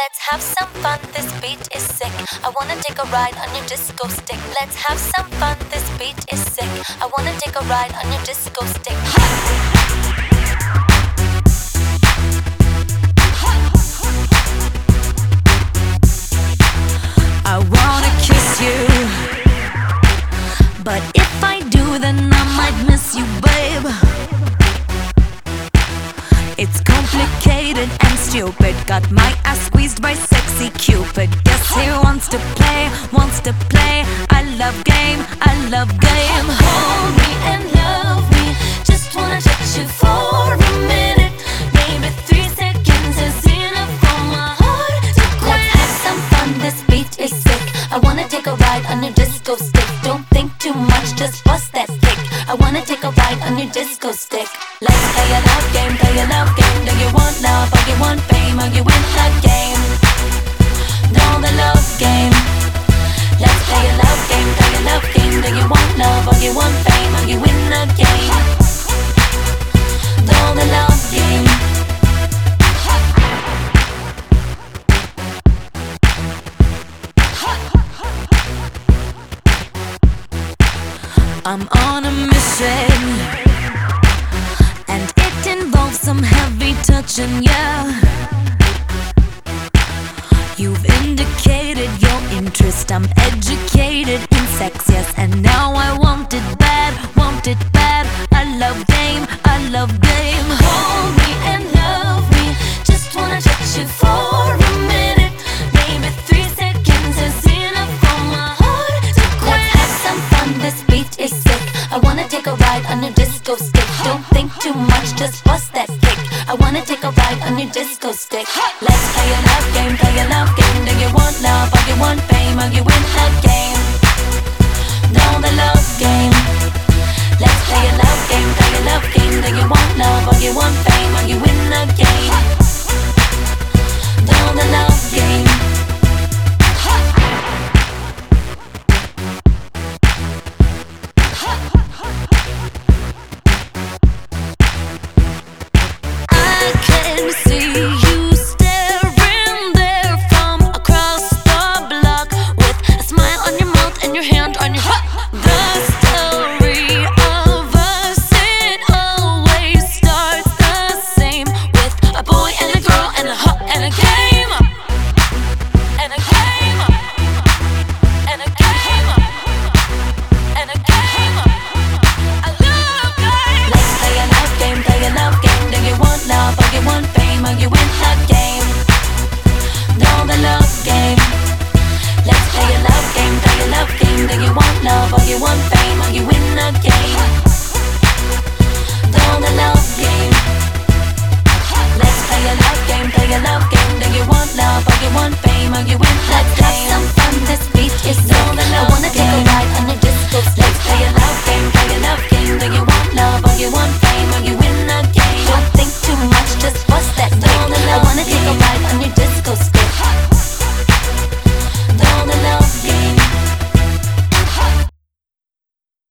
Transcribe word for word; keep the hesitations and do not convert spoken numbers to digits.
Let's have some fun, this beat is sick. I wanna take a ride on your disco stick. Let's have some fun, this beat is sick. I wanna take a ride on your disco stick. I wanna kiss you, but if I do, then I might miss you, babe. It's complicated and stupid. Got my ass squeezed by sexy Cupid. Guess he wants to play, wants to play. I love game, I love game. Hold me and love me. Just wanna touch you for a minute. Maybe three seconds is enough for my heart to quit. Let's have some fun, this beat is sick. I wanna take a ride on your disco stick. Don't think too much, just bust that kick. I wanna take a ride on your disco stick. Let's play a love game, play a love game. Do you want love or you want fame? Or you win the game? Know the love game. Let's play a love game, play a love game. Do you want love or you want fame? Or you win the game? Know the love game. I'm on a mission, and it involves some heavy touching, yeah. You've indicated your interest. I'm educated in sex, yes, and now I want it bad, want it bad. I love game, I love game. Hold me and love me. Just wanna touch you for a minute. Maybe three seconds is enough for my heart to quit. Let's have some fun, this beat is sick. I wanna take a ride on your disco stick. Don't think too much, just bust that kick. I wanna take a ride on your disco stick. Let's